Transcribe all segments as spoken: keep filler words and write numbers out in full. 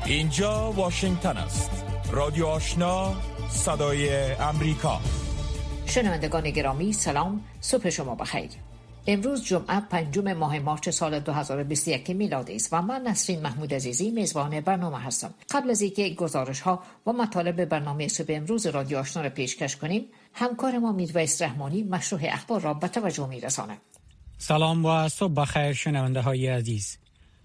اینجا واشنگتن است. رادیو آشنا، صدای امریکا. شنوندگان گرامی سلام، صبح شما بخیر. امروز جمعه پنجم ماه مارس سال دو هزار و بیست و یک میلادی است و من نسرین محمود عزیزی میزبان برنامه هستم. قبل از اینکه گزارش ها و مطالب برنامه صبح امروز رادیو آشنا را پیشکش کنیم، همکار ما میرویس رحمانی مشروح اخبار را به توجه میرساند. سلام و صبح بخیر شنونده های عزیز.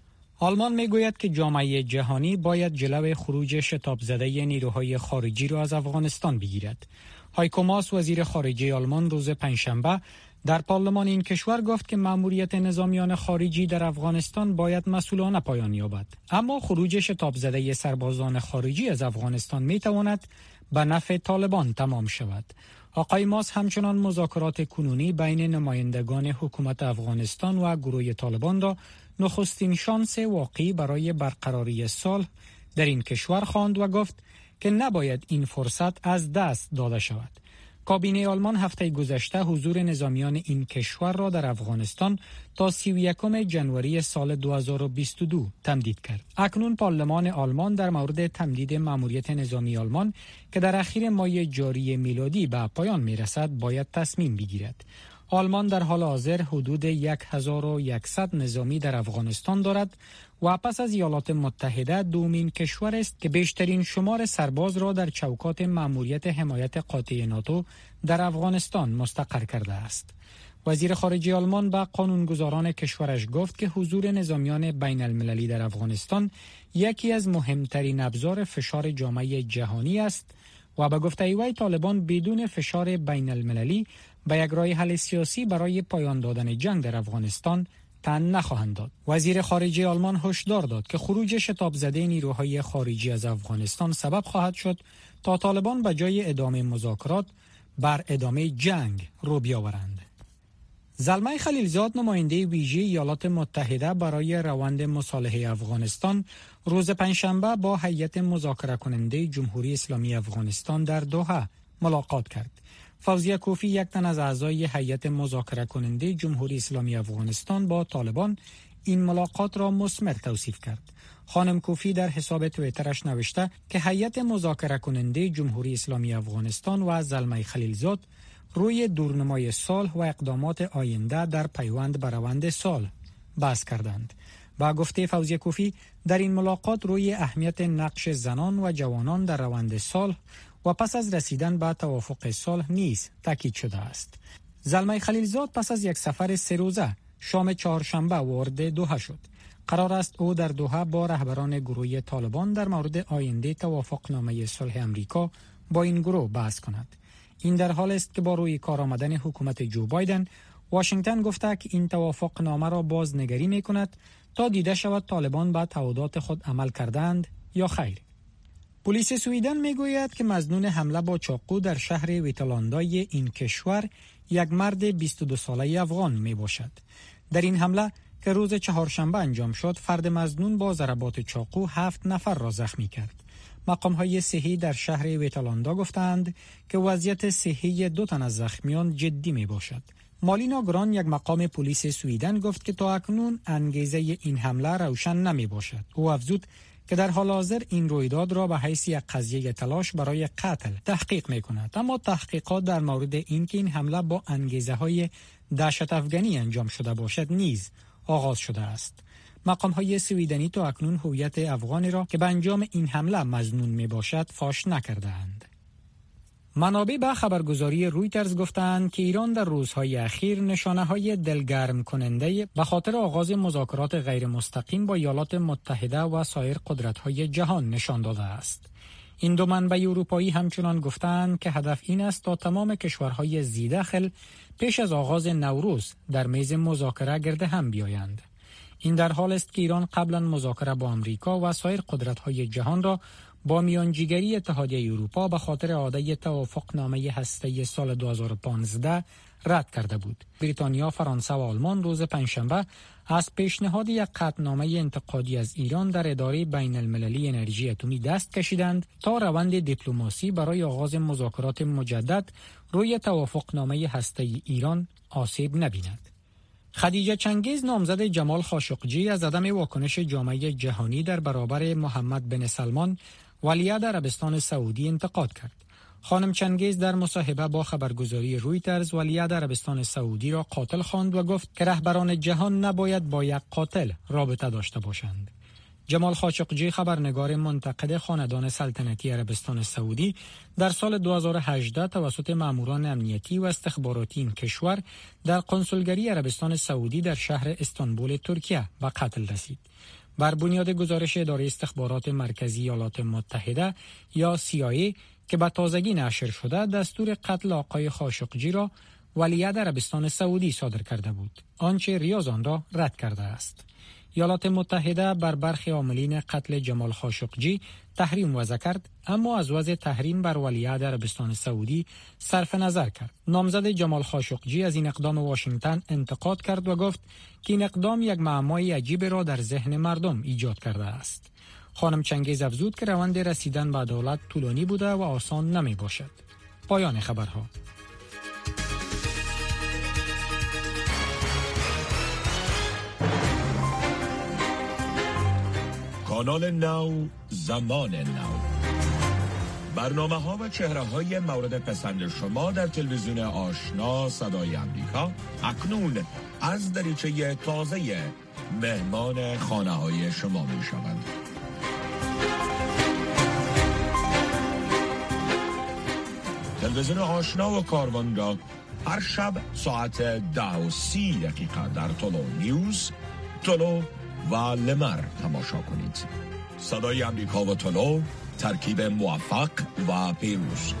آلمان میگوید که جامعه جهانی باید جلوی خروج شتاب زده نیروهای خارجی را از افغانستان بگیرد. هایکو ماس وزیر خارجه آلمان روز پنجشنبه در پارلمان این کشور گفت که مأموریت نظامیان خارجی در افغانستان باید مسئولانه پایان یابد، اما خروج شتاب زده سربازان خارجی از افغانستان می تواند به نفع طالبان تمام شود. آقای ماس همچنان مذاکرات کنونی بین نمایندگان حکومت افغانستان و گروه طالبان را نخستین شانس واقعی برای برقراری صلح در این کشور خواند و گفت که نباید این فرصت از دست داده شود. کابینه آلمان هفته گذشته حضور نظامیان این کشور را در افغانستان تا سی و یکم ژانویه سال دو هزار و بیست و دو تمدید کرد. اکنون پارلمان آلمان در مورد تمدید مأموریت نظامی آلمان که در اخیر ماه جاری میلادی به پایان میرسد باید تصمیم بگیرد. آلمان در حال حاضر حدود هزار و صد نظامی در افغانستان دارد و پس از ایالات متحده دومین کشور است که بیشترین شمار سرباز را در چوکات مأموریت حمایت قاطع ناتو در افغانستان مستقر کرده است. وزیر خارجه آلمان به قانونگذاران کشورش گفت که حضور نظامیان بین المللی در افغانستان یکی از مهمترین ابزار فشار جامعه جهانی است و به گفته وی طالبان بدون فشار بین المللی به یک راه حل سیاسی برای پایان دادن جنگ در افغانستان تن نخواهند داد. وزیر خارجه آلمان هشدار داد که خروج شتاب زده نیروهای خارجی از افغانستان سبب خواهد شد تا طالبان به جای ادامه مذاکرات بر ادامه جنگ رو بیاورند. زلمه خلیلزاد نماینده ویژه ایالات متحده برای روند مصالحه افغانستان روز پنجشنبه با هیئت مذاکره کننده جمهوری اسلامی افغانستان در دوحه ملاقات کرد. فوزیه کوفی یک تن از اعضای هیئت مذاکره کننده جمهوری اسلامی افغانستان با طالبان این ملاقات را مثمر توصیف کرد. خانم کوفی در حساب توییترش نوشته که هیئت مذاکره کننده جمهوری اسلامی افغانستان و زلمه خلیلزاد روی دورنمای صلح و اقدامات آینده در پیوند به روند صلح بحث کردند. با گفته فوزیه کوفی در این ملاقات روی اهمیت نقش زنان و جوانان در روند صلح و پس از رسیدن به توافق صلح نیز تاکید شده است. زلمه خلیلزاد پس از یک سفر سه روزه شام چهارشنبه وارد دوحه شد. قرار است او در دوحه با رهبران گروه طالبان در مورد آینده توافقنامه صلح امریکا با این گروه بحث کند. این در حال است که با روی کار آمدن حکومت جو بایدن، واشنگتن گفته که این توافقنامه را بازنگری می کند تا دیده شود طالبان به تعهدات خود عمل کردند یا خیر. پلیس سوئیدن میگوید که مظنون حمله با چاقو در شهر ویتلاندای این کشور یک مرد بیست و دو ساله افغان می باشد. در این حمله که روز چهارشنبه انجام شد، فرد مظنون با ضربات چاقو هفت نفر را زخمی کرد. مقام‌های صحی در شهر ویتلاندا گفتند که وضعیت صحی دو تن از زخمیان جدی می باشد. مالینا گران یک مقام پلیس سوئیدن گفت که تا اکنون انگیزه این حمله روشن نمی باشد. او افزود که در حال حاضر این رویداد را به حیث یک قضیه تلاش برای قتل تحقیق می کند، اما تحقیقات در مورد این که این حمله با انگیزه های دهشت افغانی انجام شده باشد نیز آغاز شده است. مقام های سوئیدنی تا اکنون هویت افغانی را که به انجام این حمله مظنون می باشد فاش نکردند. منابع به خبرگزاری رویترز گفتند که ایران در روزهای اخیر نشانه‌های دلگرم کننده به خاطر آغاز مذاکرات غیر مستقیم با ایالات متحده و سایر قدرت‌های جهان نشان داده است. این دو منبع اروپایی همچنان گفتند که هدف این است تا تمام کشورهای ذی‌دخل پیش از آغاز نوروز در میز مذاکره گرد هم بیایند. این در حال است که ایران قبلا مذاکره با آمریکا و سایر قدرت‌های جهان را با میانجیگری اتحادیه اروپا به خاطر اعاده توافقنامه هسته‌ای سال دو هزار و پانزده رد کرده بود. بریتانیا، فرانسه و آلمان روز پنجشنبه از پیشنهاد یک قطعنامه انتقادی از ایران در اداره بین المللی انرژی اتمی دست کشیدند تا روند دیپلماسی برای آغاز مذاکرات مجدد روی توافقنامه هسته‌ای ایران آسیب نبیند. خدیجه چنگیز نامزد جمال خاشقجی از عدم واکنش جامعه جهانی در برابر محمد بن سلمان ولیعهد عربستان سعودی انتقاد کرد. خانم چنگیز در مصاحبه با خبرگزاری رویترز ولیعهد عربستان سعودی را قاتل خواند و گفت که رهبران جهان نباید با یک قاتل رابطه داشته باشند. جمال خاشقجی خبرنگار منتقد خاندان سلطنتی عربستان سعودی در سال دو هزار و هجده توسط ماموران امنیتی و استخباراتی این کشور در قنسولگری عربستان سعودی در شهر استانبول ترکیه به قتل رسید. بر بنیاد گزارش اداره استخبارات مرکزی ایالات متحده یا سی آی ای که به تازگی نشر شده، دستور قتل آقای خاشقجی را ولیعهد عربستان سعودی صادر کرده بود، آنچه ریاض آن را رد کرده است. ایالات متحده بر برخی عاملین قتل جمال خاشقجی تحریم وضع کرد، اما از وضع تحریم بر ولیعهد عربستان سعودی صرف نظر کرد. نامزد جمال خاشقجی از این اقدام واشنگتن انتقاد کرد و گفت که این اقدام یک معمای عجیب را در ذهن مردم ایجاد کرده است. خانم چنگیز افزود که روند رسیدن به عدالت طولانی بوده و آسان نمی باشد. پایان خبرها. کانال نو، زمان نو. برنامه ها و چهره های مورد پسند شما در تلویزیون آشنا صدای امریکا اکنون از دریچه تازه مهمان خانه های شما می شوند. تلویزیون آشنا و کاروان را هر شب ساعت ده و سی دقیقه در طلو نیوز، طلو و لمر تماشا کنید. صدای امریکا و طلو، ترکیب موفق و پیروز.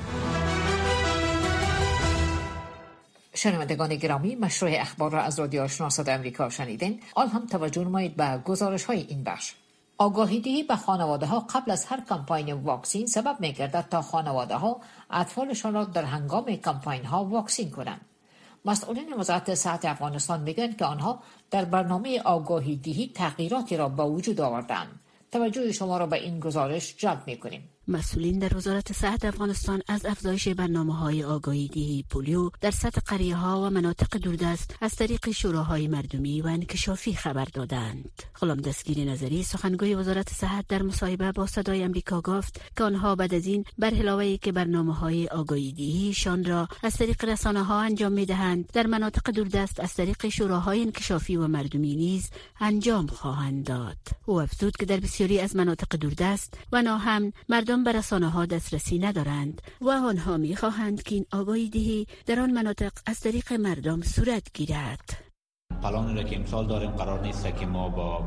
شنوندگان گرامی، مشروع اخبار را از رادیو آشنا صدای امریکا شنیدین. آن هم توجه نمایید به گزارش های این بخش. آگاهی دهی به خانواده ها قبل از هر کمپاین واکسین سبب می گردد تا خانواده ها اطفالشان را در هنگام کمپاین ها واکسین کنند. مسئولین وزارت صحت افغانستان میگن که آنها در برنامه آگاهی دهی تغییراتی را به وجود آوردند. توجه شما را به این گزارش جلب می‌کنیم. مسئولین در وزارت صحت افغانستان از افزایش برنامه‌های آگاهی دهی پولیو در سطح قریه‌ها و مناطق دوردست از طریق شوراهای مردمی و انکشافی خبر دادند. غلام دستگیر نظری سخنگوی وزارت صحت در مصاحبه با صدای امریکا گفت که آنها بعد از این بر علاوه که برنامه‌های آگاهی دهیشان را از طریق رسانه‌ها انجام می‌دهند، در مناطق دوردست از طریق شوراهای انکشافی و مردمی نیز انجام خواهند داد. او افزود که در بسیاری از مناطق دوردست و ناامن مردم به رسانه‌ها دسترسی ندارند و آنها می‌خواهند که این آگاهی دهی در آن مناطق از طریق مردم صورت گیرد. پلانی را که امسال داریم قرار نیست که ما با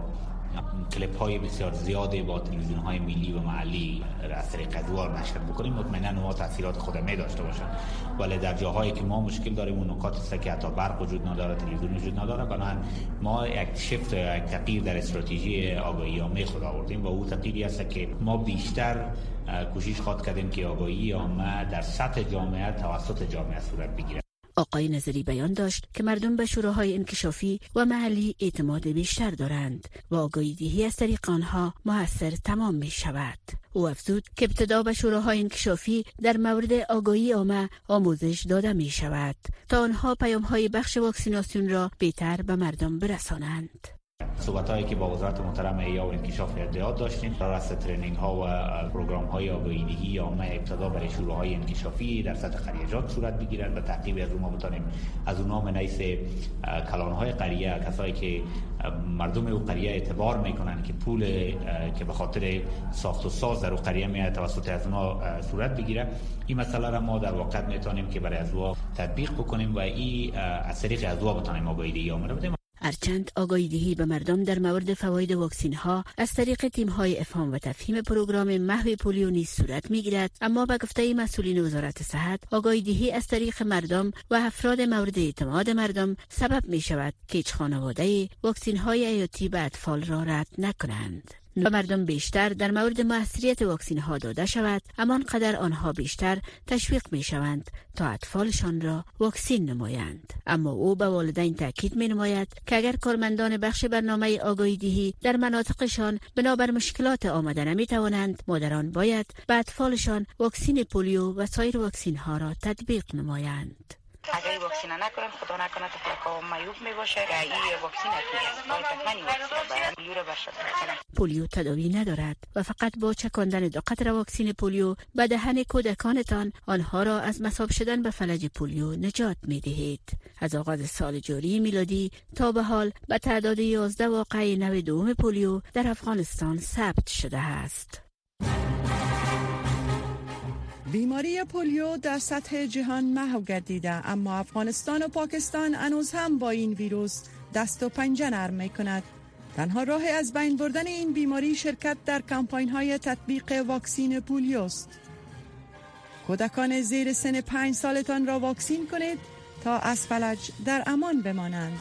کلیپ های بسیار زیادی با تلویزیون های ملی و محلی از طریق ادوار نشر بکنیم. مطمئنا اونها تاثیرات خود می داشته باشند، ولی در جاهایی که ما مشکل داریم اون نکات است که حتی برق وجود نداره، تلویزیون وجود نداره، بنابراین ما یک شیفت یک تغییر در استراتژی آگاهی عامه خود آوردیم و او تغییری است که ما بیشتر کوشش خواهد کردیم که آگاهی عامه در سطح جامعه توسط جامعه صورت بگیرد. آقای نظری بیان داشت که مردم به شوراهای انکشافی و محلی اعتماد بیشتر دارند و آگاهی دهی از طریق آنها موثر تمام می شود. او افزود که ابتدا به شوراهای انکشافی در مورد آگاهی عامه آموزش داده می شود تا آنها پیام های بخش واکسیناسیون را بهتر به مردم برسانند. صحبت‌هایی که با وزارت محترم احیا و انکشاف ارتباط داشتیم در راست ترینینگ ها و پروگرام های آگاهی دهی عامه ابتدا برای شوراهای انکشافی در سطح قریه‌جات صورت بگیرد و ترتیب از اونها بتونیم از اونها من حیث کلان‌های قریه، کسایی که مردم او قریه اعتبار میکنن که پول که به خاطر ساخت و ساز در او قریه میاد توسط از اونها صورت بگیره، این مسئله را ما در واقع میتونیم که برای ازوا تطبیق بکنیم و این از طریق ازوا بتونیم آگاهی دهی عامه بدیم. هرچند آگاهی دهی به مردم در مورد فواید واکسین ها از طریق تیم های افهام و تفهیم پروگرام محو پولیو نیز صورت میگیرد، اما به گفته مسئولین وزارت صحت آگاهی دهی از طریق مردم و افراد مورد اعتماد مردم سبب می شود که هیچ خانواده واکسین های حیاتی به اطفال را رد نکنند و مردم بیشتر در مورد موثریت واکسین ها داده شود، اما آنقدر آنها بیشتر تشویق می شوند تا اطفالشان را واکسین نمایند. اما او به والدین تاکید می نماید که اگر کارمندان بخش برنامه آگاهی دهی در مناطقشان بنابر مشکلات آمده نمی توانند، مادران باید به اطفالشان واکسین پولیو و سایر واکسین ها را تطبیق نمایند. اگر واکسین نکنن خدا نکنه تفلکا میوب می باشه که این واکسین است باید حتما این واکسین برن پولیو رو برشد کنن. پولیو تداوی ندارد و فقط با چکاندن دو قطره واکسین پولیو به دهن کودکانتان آنها را از مصاب شدن به فلج پولیو نجات می دهید. از آغاز سال جاری میلادی تا به حال به تعداد یازده واقعه نو دوم پولیو در افغانستان ثبت شده است. بیماری پولیو در سطح جهان محو گردیده، اما افغانستان و پاکستان هنوز هم با این ویروس دست و پنجه نرم می کند. تنها راه از بین بردن این بیماری شرکت در کمپاین های تطبیق واکسین پولیو است. کودکان زیر سن پنج سالتان را واکسین کنید تا از فلج در امان بمانند.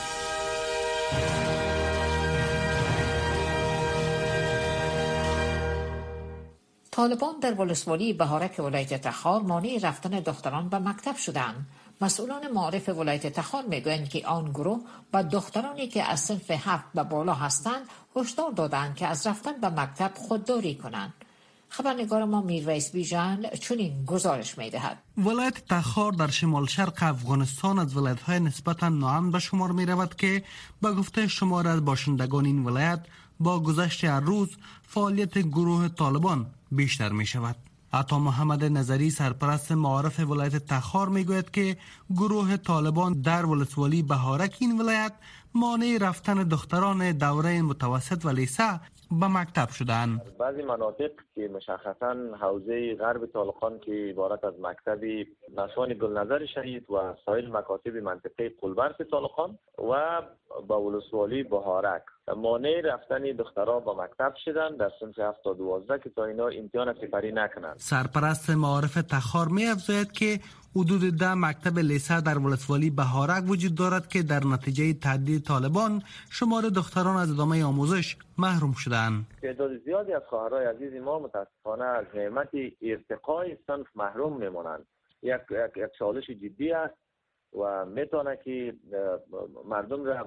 طالبان در ولسوالی بهارک ولایت تخار مانع رفتن دختران به مکتب شدند. مسئولان معارف ولایت تخار میگویند که آن گروه به دخترانی که از صنف هفت به بالا هستند هشدار دادند که از رفتن به مکتب خودداری کنند. خبرنگار ما میرویس بیژن چنین گزارش میدهد. ولایت تخار در شمال شرق افغانستان از ولایت‌های نسبتاً ناامن به شمار می رود که به گفته شمار از باشندگان این ولایت با گذشت هر روز فعالیت گروه طالبان بیشتر می شود. عطا محمد نظری سرپرست معارف ولایت تخار می گوید که گروه طالبان در ولسوالی بهارک این ولایت مانع رفتن دختران دوره متوسط و لیسه به مکتب شدند. بعضی مناطق که مشخصاً حوزه غرب طالقان که عبارت از مکتب نشان گلنظر شهید و سایر مکاتب منطقه قلبرس طالقان و با ولسوالی بهارک مانع رفتن دخترها به مکتب شدند در صنف هفت تا دوازده که تا اینا امتحان سپری نکنند. سرپرست معارف تخار می افزاید که حدود ده مکتب لیسه در ولسوالی بهارک وجود دارد که در نتیجه تهدید طالبان شمار دختران از ادامه آموزش محروم شدند. تعداد زیادی از خواهرای عزیز ما متاسفانه از نعمت ارتقای صنف محروم میمانند. یک یک چالش جدی است و میتونه که مردم را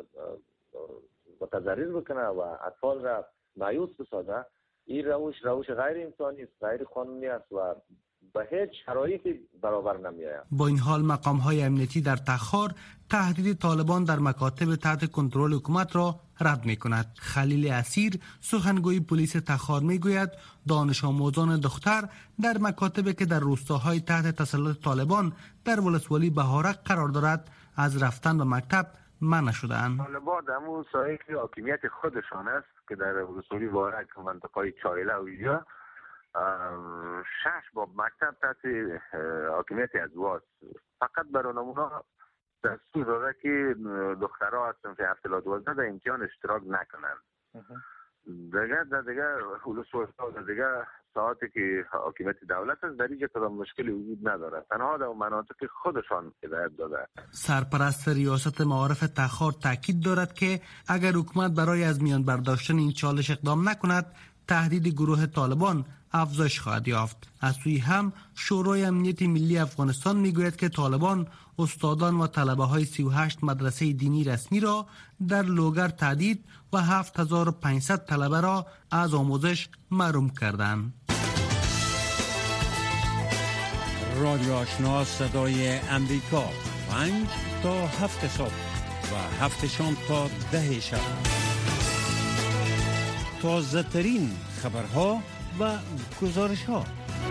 متضرر بکنه و اطفال را مایوس بسازه. این روش روش غیر انسانی است، غیر قانونی است و به هیچ شرایطی برابر نمی‌آید. با این حال مقام‌های امنیتی در تخار تهدید طالبان در مکاتب تحت کنترل حکومت را رد می‌کند. خلیل اسیر سخنگوی پلیس تخار می‌گوید دانش آموزان دختر در مکاتبی که در روستاهای تحت تسلط طالبان در ولسوالی بهارک قرار دارد از رفتن به مکتب منع شده‌اند. طالبان در اون ساحه که حاکمیت خودشان است که در ولسوالی بهارک منطقه چایله و اینجا شش باب مکتب تحت حاکمیت ازواج فقط برای نمونه دستور داده که دخترها از صنف هفت تا دوازده در امتحان اشتراک نکنند. دیگه در دیگه ولسوالی در دیگه ساعتی که حاکمیت دولت است در اینجا کدام مشکلی وجود نداره، تنها در مناطق خودشان هدایت داده. سرپرست ریاست معارف تخار تاکید دارد که اگر حکومت برای از میان برداشتن این چالش اقدام نکند تهدید گروه طالبان افزایش خواهد یافت. از سوی هم شورای امنیت ملی افغانستان میگوید که طالبان استادان و طلبه های سی و هشت مدرسه دینی رسمی را در لوگر تهدید و هفت هزار و پانصد طلبه را از آموزش محروم کردند. رادیو آشنا صدای امریکا پنج تا هفت صبح و هفت شام تا ده شب. تازه ترین خبرها و گزارش ها.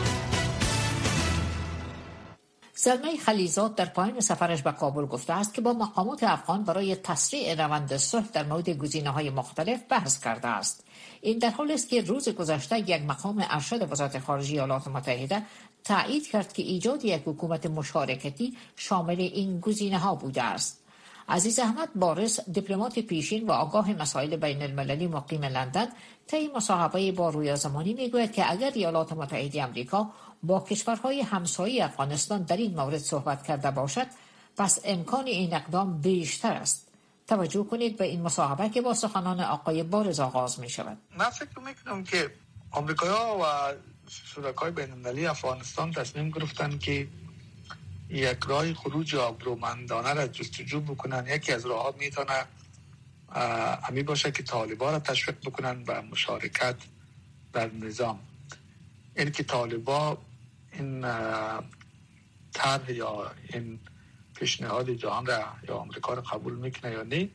زلمه خلیزاد در پایان سفرش به کابل گفته است که با مقامات افغان برای تسریع روند صلح در مورد گزینه‌های مختلف بحث کرده است. این در حالی است که روز گذشته یک مقام ارشد وزارت خارجه ایالات متحده تایید کرد که ایجاد یک حکومت مشارکتی شامل این گزینه‌ها بوده است. عزیز احمد بارس دیپلمات پیشین و آگاه مسائل بین المللی مقیم لندن طی مصاحبه با رویا زمانی میگوید که اگر ایالات متحده آمریکا با کشورهای همسایه افغانستان در این مورد صحبت کرده باشد پس امکان این اقدام بیشتر است. توجه کنید به این مصاحبه که با سخنان آقای بارس آغاز می شود. من فکر میکنم که آمریکایی‌ها و شرکای بین المللی افغانستان تصمیم گرفتن که یک راه خروج آبرومندانه را جستجو بکنن. یکی از راه‌ها میتونه امی باشه که طالبان را تشویق بکنن به مشارکت در نظام. این که طالبان این طرح یا این پیشنهاد جهان را یا آمریکا را قبول میکنه یا نه.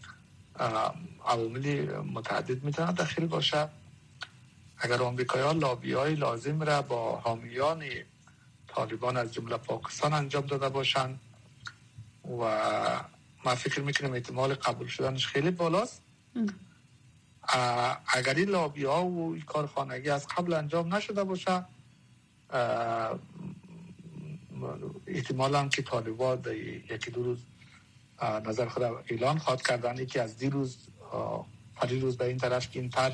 عوامل متعدد میتونه داخل باشه. اگر آمریکایی‌ها لابی‌های لازم را با حامیان طالبان از جمله پاکستان انجام داده باشند و من فکر میکنم احتمال قبول شدنش خیلی بالاست. اگر این لابی‌ها و کارخانگی از قبل انجام نشده باشه، احتمال هم که طالبان در یکی دو روز نظر خود اعلان خواهد کردن که از دیروز پری روز به این طرف که این تر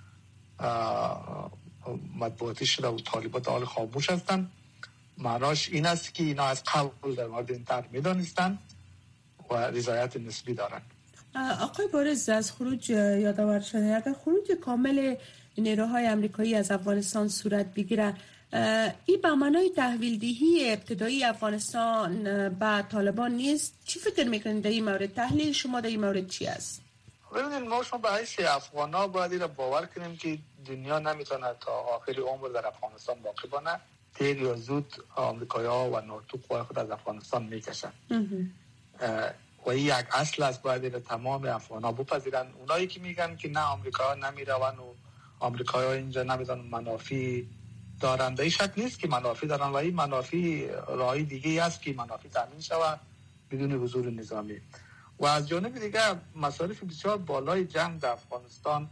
مطبوعاتی شده و طالبان در حال خاموش هستند. معناش این است که اینا از قبل در مورد این تر میدانستند و رضایت نسبی دارند. آقای بارز، از خروج یادآور شده اگر خروج کامل نیروهای آمریکایی از افغانستان صورت بگیره، این به معنای تحویل دهی ابتدایی افغانستان به طالبان نیست؟ چی فکر میکنید در این مورد؟ تحلیل شما در این مورد چی است؟ ببینید، ما شما به حیث افغانا باید این را باور کنیم که دنیا نمیتونه تا آخر عمر در افغانستان باقی بانه. دیر یا زود آمریکایی‌ها و ناتو قوای خود از افغانستان میکشن و این یک اصل است، باید تمام افغان‌ها بپذیرن. اونایی که میگن که نه آمریکایی‌ها نمیرون و آمریکایی‌ها اینجا نمیدونن منافع دارند، این شک نیست که منافع دارن و این منافع راهی دیگه است که منافع تامین شود بدون حضور نظامی. و از جانب دیگه مصارف بسیار بالای جنگ در افغانستان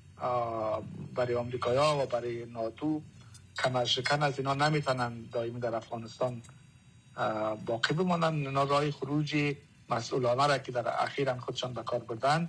برای آمریکایی‌ها و برای ناتو کمر شکن از اینا نمیتونن دائمی در افغانستان باقی بمانن. اینا راه خروج مسئولانه را که در اخیراً خودشان به کار بردن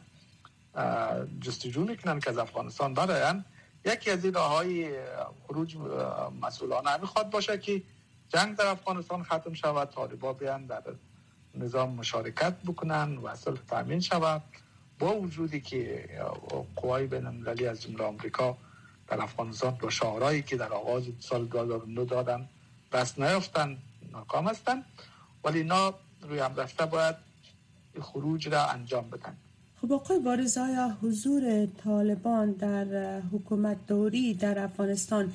جستجو میکنن که از افغانستان براین. یکی از این راههای خروج مسئولانه همین خواهد باشه که جنگ در افغانستان ختم شود، طالبان بیان در نظام مشارکت بکنن و صلح تامین شود، با وجودی که قوای بین المللی از جمله آمریکا در افغانستان با شعارهایی که در آغاز سال دو هزار و نه دادن دست نیافتن، ناکام هستند، ولی اینا روی هم رفته باید خروج را انجام بدن. خب آقای بارز، آیا حضور طالبان در حکومت دوری در افغانستان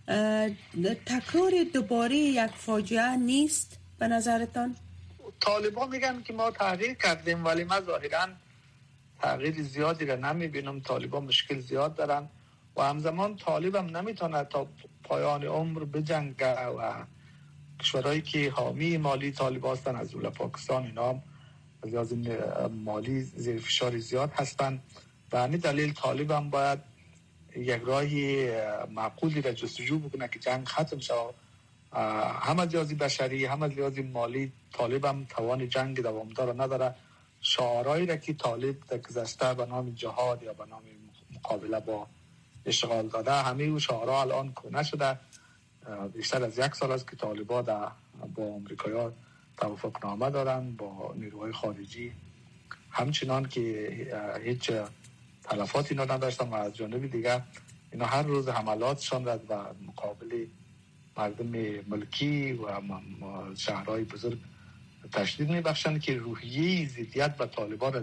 تکرار دوباره یک فاجعه نیست به نظرتان؟ طالبان میگن که ما تغییر کردیم، ولی من ظاهراً تغییر زیادی را نمیبینم. طالبان مشکل زیاد دارن و همزمان طالب هم نمیتونه تا پایان عمر بجنگه و کشورهایی که حامی مالی طالب هستن از جمله پاکستان، اینا هم از لحاظ مالی زیر فشار زیاد هستن و همین دلیل طالب هم باید یک راهی معقولی را جستجو بکنه که جنگ ختم شود. هم از لحاظ بشری هم از لحاظ مالی طالب هم توان جنگ دوامدار نداره. شعارهایی را که طالب در گذشته به نام جهاد یا به نام مقابله با اشغال داده، همه او شعارها الان کنه شده. بیشتر از یک سال است که طالبان با آمریکایی‌ها توافقنامه دارن، با نیروهای خارجی همچنان که هیچ تلفاتی اینا نداشتن و از جانب دیگه اینا هر روز حملاتشان را و مقابل مردم ملکی و شهرهای بزرگ تشدید میبخشند که روحیه ضدیت به طالبان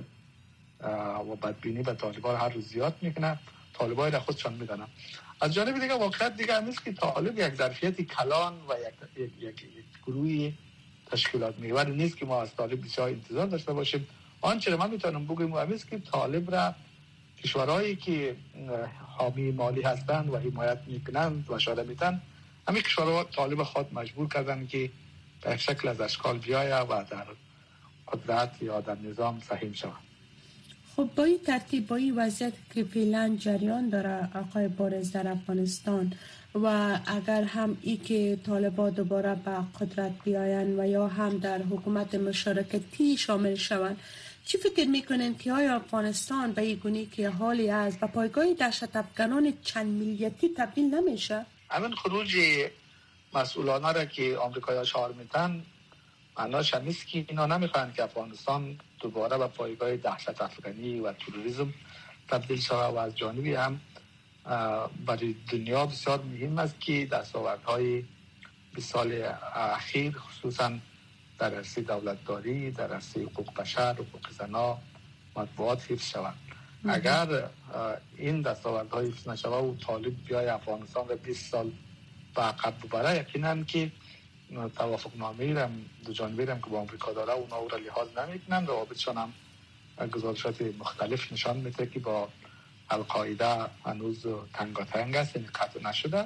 و بدبینی به طالبان هر روز زیاد میکنه. طالبان را خودشان میدانن. از جانب دیگه واقعیت دیگه همیست که طالب یک ظرفیت کلان و یک, یک, یک, یک گروهی تشکیلات می‌آورد نیست که ما از طالب بسیار انتظار داشته باشیم. آنچه را من میتونم بگم همیست که طالب را کشورهایی که حامی مالی هستند و حمایت میکنند و شاده میتن، همین کشورها طالب خود مجبور کردن که به شکل از اشکال بیایه و در قدرت یا در نظام سهیم شود. خب با این ترتیب، با این وضعیت که فعلا جریان داره آقای بارز در افغانستان و اگر هم ای که طالبان دوباره به قدرت بیاین و یا هم در حکومت مشارکتی شامل شوند، چی فکر میکنین که آیا افغانستان به این گونه که حالی از به پایگاه دهشت افغانان چند ملیتی تبدیل نمیشه؟ همین خروج مسئولانه را که آمریکایی‌ها شعار میدن معناش نیست که اینا نمیخوان که افغانستان دوباره به پایگاه دهشت افغانی و تروریسم تبدیل شود و از جانبی هم برای دنیا بسیار مهم است که دستاوردهای بیست سال اخیر خصوصا در عرصه دولتداری، در عرصه حقوق بشر، حقوق زنان، مطبوعات حفظ شود. اگر این دستاوردهای حفظ نشود و طالب بیای افغانستان را بیست سال به عقب ببره، یقینا که توافق نامه‌ای را دو جانبه را که با آمریکا داره اونا او را لحاظ نمیکنن. روابطشان هم گزارشات مختلف نشان میده که با القاعده هنوز تنگاتنگ است، یعنی قطع نشده.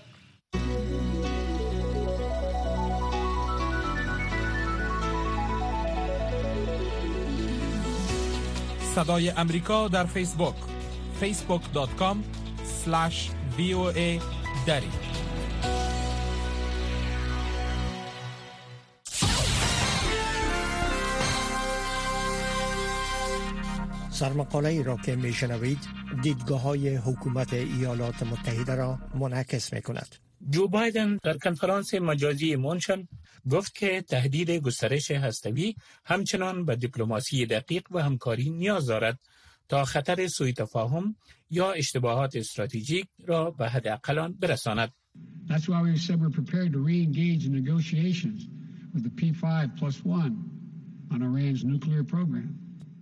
صدای امریکا در فیسبوک فیسبوک دات کام اسلش وی او ای دری. سرمقاله ای را که می شنوید دیدگاه های حکومت ایالات متحده را منعکس می کند. جو بایدن در کنفرانس مجازی مونشن گفت که تهدید گسترش هسته‌ای همچنان به دیپلماسی دقیق و همکاری نیاز دارد تا خطر سوء تفاهم یا اشتباهات استراتژیک را به حداقل آن برساند. That's why we said we're prepared to re-engage in negotiations with the پی پنج plus one on Iran's nuclear program.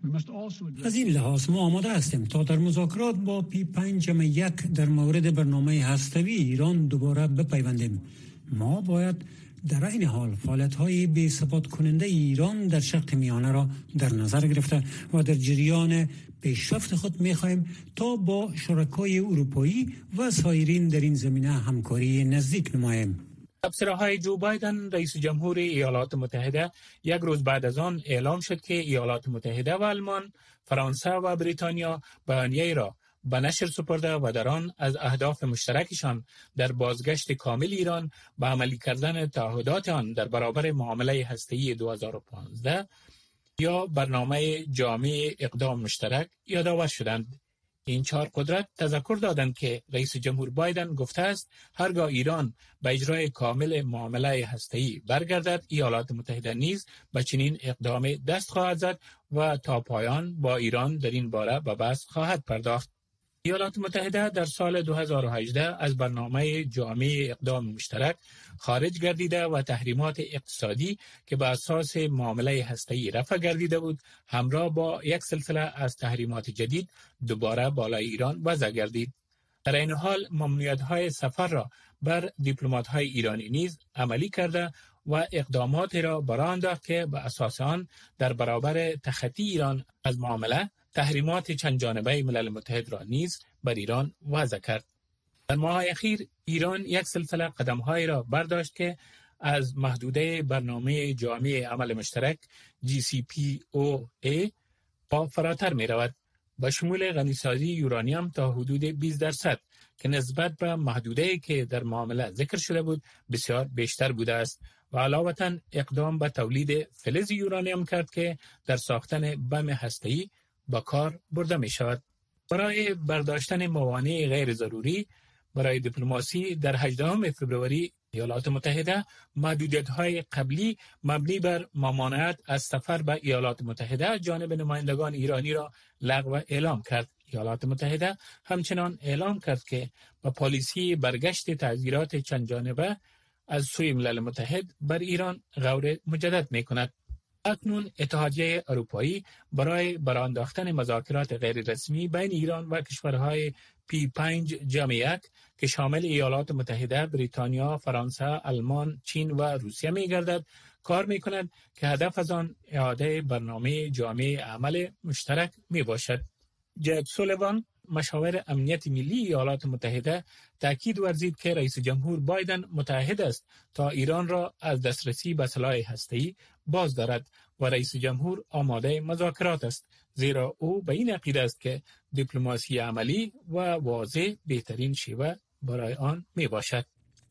از این لحاظ ما آماده هستیم تا در مذاکرات با پی پنج جمع یک در مورد برنامه هسته‌ای ایران دوباره بپیوندیم. ما باید در این حال فعالیت‌های بی‌ثبات کننده ایران در شرق میانه را در نظر گرفته و در جریان پیشرفت خود می‌خواهیم تا با شرکای اروپایی و سایرین در این زمینه همکاری نزدیک نماییم. تبصره‌های جو بایدن رئیس جمهور ایالات متحده یک روز بعد از آن اعلام شد که ایالات متحده و آلمان، فرانسه و بریتانیا بیانیه‌ای را به نشر سپرده و در آن از اهداف مشترکشان در بازگشت کامل ایران به عملی کردن تعهدات آن در برابر معامله هسته‌ای دو هزار و پانزده یا برنامه جامع اقدام مشترک یادآور شدند. این چهار قدرت تذکر دادند که رئیس جمهور بایدن گفته است هرگاه ایران به اجرای کامل معامله هسته‌ای برگردد، ایالات متحده نیز به چنین اقدام دست خواهد زد و تا پایان با ایران در این باره به بحث خواهد پرداخت. ایالات متحده در سال دو هزار و هجده از برنامه جامع اقدام مشترک خارج گردیده و تحریمات اقتصادی که بر اساس معامله هسته‌ای رفع گردیده بود همراه با یک سلسله از تحریمات جدید دوباره بالای ایران وضع گردید. در این حال ممنوعیت‌های سفر را بر دیپلمات‌های ایرانی نیز عملی کرده و اقدامات را برآورد انداخت که به اساس آن در برابر تخطی ایران از معامله تحریمات چند جانبه ملل متحد را نیز بر ایران وضع کرد. در ماه‌های اخیر ایران یک سلسله قدم‌هایی را برداشت که از محدوده برنامه جامع عمل مشترک جی سی پی او ای با فراتر می رود، به شمول غنیسازی یورانیم تا حدود بیست درصد که نسبت به محدوده‌ای که در معامله ذکر شده بود بسیار بیشتر بوده است و علاوه‌اً اقدام به تولید فلز یورانیم کرد که در ساختن بم هسته‌ای با کار برده می شود. برای برداشتن موانع غیر ضروری برای دیپلماسی در هجدهم فوریه ایالات متحده محدودیت‌های قبلی مبنی بر ممانعت از سفر به ایالات متحده جانب نمایندگان ایرانی را لغو اعلام کرد. ایالات متحده همچنان اعلام کرد که با پالیسی برگشت تعزیرات چند جانبه از سوی ملل متحد بر ایران غور مجدد می کند. اکنون اتحادیه اروپایی برای برانداختن مذاکرات غیر رسمی بین ایران و کشورهای پی پنج جمع یک که شامل ایالات متحده، بریتانیا، فرانسه، آلمان، چین و روسیه می گردد کار می کند که هدف از آن اعاده برنامه جامع عمل مشترک می باشد. جک سولیوان مشاور امنیت ملی ایالات متحده تاکید ورزید که رئیس جمهور بایدن متعهد است تا ایران را از دسترسی به سلاح هسته‌ای باز دارد و رئیس جمهور آماده مذاکرات است، زیرا او به این عقیده است که دیپلماسی عملی و واضح بهترین شیوه برای آن می باشد.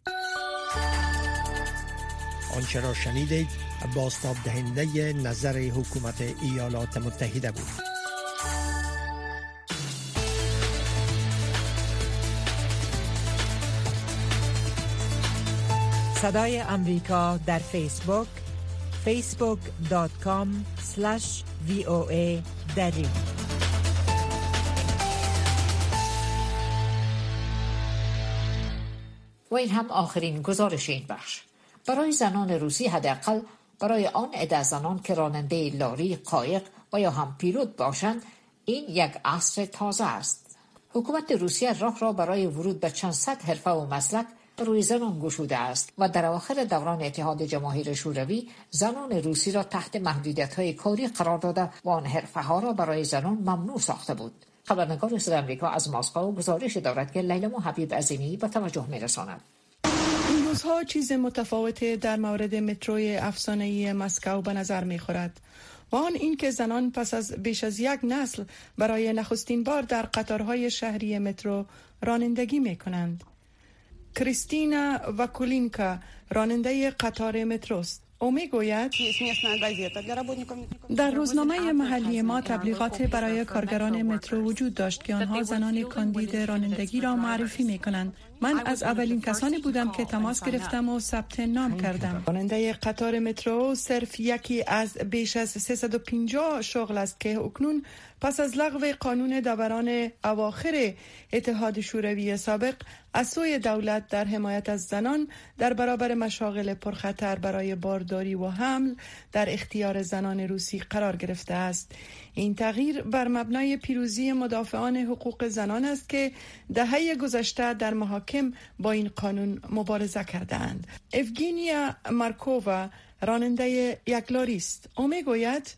آنچه را شنیدید بازتاب دهنده نظر حکومت ایالات متحده بود. صدای امریکا در فیسبوک فیسبوک دات کام اسلش وی او ای دری. و این هم آخرین گزارش این بخش. برای زنان روسی حداقل برای آن عده زنان که راننده لاری، قایق و یا هم پیلوت باشند این یک عصر تازه است. حکومت روسیه راه را برای ورود به چند صد حرفه و مسلک روی زنان گشوده است و در آخر دوران اتحاد جماهیر شوروی زنان روسی را تحت محدودیت‌های کاری قرار داده و آن حرفه‌ها را برای زنان ممنوع ساخته بود. خبرنگار صدای آمریکا از مسکو گزارش دارد که لیلا حبیب عظیمی به توجه می‌رساند. این روزها چیز متفاوتی در مورد متروی افسانه‌ای مسکو به نظر می‌خورد. و آن این که زنان پس از بیش از یک نسل برای نخستین بار در قطارهای شهری مترو رانندگی می‌کنند. کریستینا واکولینکا راننده قطار متروست. او میگوید در روزنامه محلی ما تبلیغات برای کارگران مترو وجود داشت که آنها زنان کاندید رانندگی را معرفی میکنند. من از اولین کسانی بودم که تماس گرفتم و ثبت نام کردم. راننده قطار مترو صرف یکی از بیش از سیصد و پنجاه شغل است که اکنون پس از لغو قانون دوران اواخر اتحاد شوروی سابق از سوی دولت در حمایت از زنان در برابر مشاغل پرخطر برای بارداری و حمل در اختیار زنان روسی قرار گرفته است. این تغییر بر مبنای پیروزی مدافعان حقوق زنان است که دهه گذشته در محاکم با این قانون مبارزه کردند. اوگینیا مارکووا راننده یک لاری است. او میگوید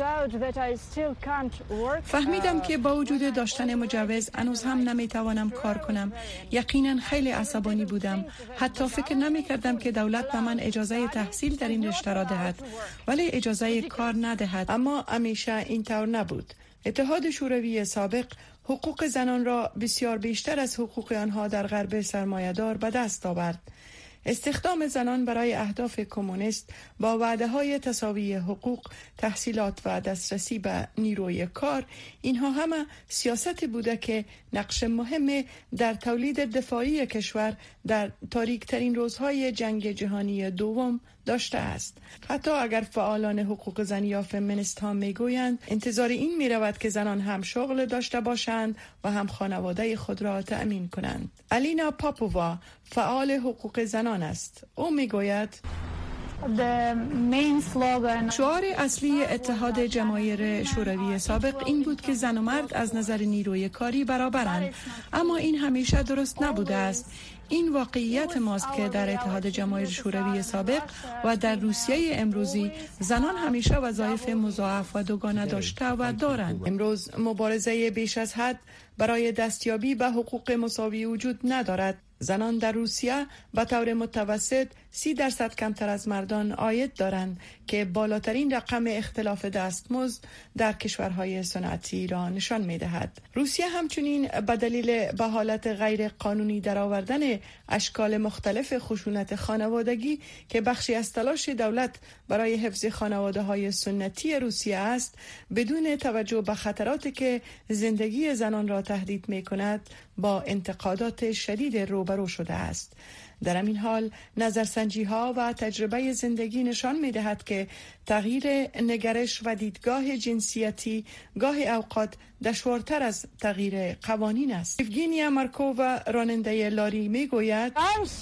فهمیدم که با وجود داشتن مجوز هنوز هم نمیتوانم کار کنم. یقینا خیلی عصبانی بودم. حتی فکر نمی کردم که دولت به من اجازه تحصیل در این رشته را دهد ولی اجازه کار ندهد. اما همیشه اینطور نبود. اتحاد شوروی سابق حقوق زنان را بسیار بیشتر از حقوق آنها در غرب سرمایه‌دار به دست آورد. استخدام زنان برای اهداف کمونیست با وعده‌های تساوی حقوق، تحصیلات و دسترسی به نیروی کار، اینها همه سیاستی بوده که نقش مهم در تولید دفاعی کشور در تاریک‌ترین روزهای جنگ جهانی دوم داشته است. حتی اگر فعالان حقوق زن یا فمینیست ها میگویند انتظار این میرود که زنان هم شغل داشته باشند و هم خانواده خود را تأمین کنند. الینا پاپووا فعال حقوق زنان است. او میگوید شعار اصلی اتحاد جماهیر شوروی سابق این بود که زن و مرد از نظر نیروی کاری برابرند، اما این همیشه درست نبوده است. این واقعیت ماست که در اتحاد جماهیر شوروی سابق و در روسیه امروزی زنان همیشه وظایف مضاعف و دوگانه داشته و دارند. امروز مبارزه بیش از حد برای دستیابی به حقوق مساوی وجود ندارد. زنان در روسیه به طور متوسط سی درصد کمتر از مردان عاید دارند که بالاترین رقم اختلاف دستمزد در کشورهای صنعتی را نشان می‌دهد. روسیه همچنین به دلیل به حالت غیر قانونی درآوردن اشکال مختلف خشونت خانوادگی که بخشی از تلاش دولت برای حفظ خانواده‌های سنتی روسیه است، بدون توجه به خطراتی که زندگی زنان را تهدید می‌کند، با انتقادات شدید روبرو شده است. در همین حال نظرسنجی ها و تجربه زندگی نشان می دهد که تغییر نگرش و دیدگاه جنسیتی گاهی اوقات دشوارتر از تغییر قوانین است. اوگینیا مارکووا راننده لاری می گوید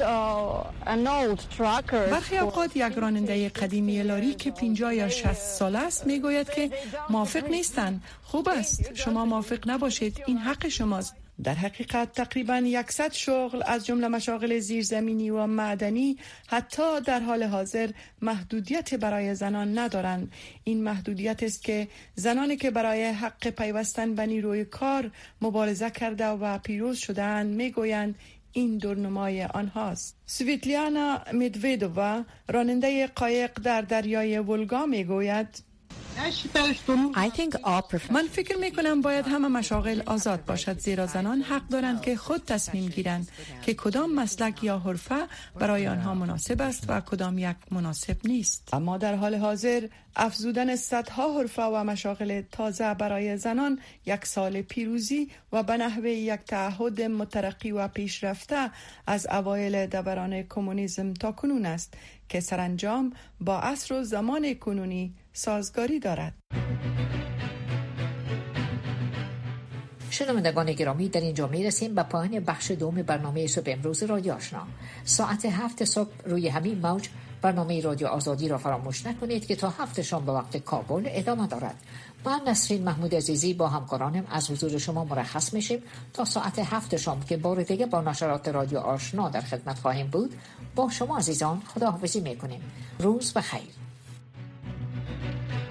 برخی اوقات یک راننده قدیمی لاری که پنجاه یا شصت ساله است می گوید که موافق نیستند. خوب است شما موافق نباشید، این حق شماست. در حقیقت تقریباً صد شغل از جمله مشاغل زیرزمینی و معدنی حتی در حال حاضر محدودیت برای زنان ندارند. این محدودیت است که زنانی که برای حق پیوستن به نیروی کار مبارزه کرده و پیروز شده‌اند میگویند این دورنمای آنهاست. سویتلیانا میدویدووا راننده قایق در دریای ولگا میگوید من فکر می کنم باید همه مشاغل آزاد باشد، زیرا زنان حق دارند که خود تصمیم گیرند که کدام مسلک یا حرفه برای آنها مناسب است و کدام یک مناسب نیست. اما در حال حاضر افزودن صدها حرفه و مشاغل تازه برای زنان یک سال پیروزی و به نحو یک تعهد مترقی و پیشرفته از اوایل دوران کمونیسم تا کنون است که سرانجام با عصر و زمان کنونی سازگاری دارد. شنوندگان گرامی، در اینجا می رسیم به پایان بخش دوم برنامه صبح امروز رادیو آشنا. ساعت هفت صبح روی همین موج برنامه رادیو آزادی را فراموش نکنید که تا هفت شام به وقت کابل ادامه دارد. من نسرین محمود عزیزی با همکارانم از حضور شما مرخص میشیم تا ساعت هفت شام که بار دیگه با نشرات رادیو آشنا در خدمت خواهیم بود. با شما عزیزان خداحافظی میکنیم. روز بخیر.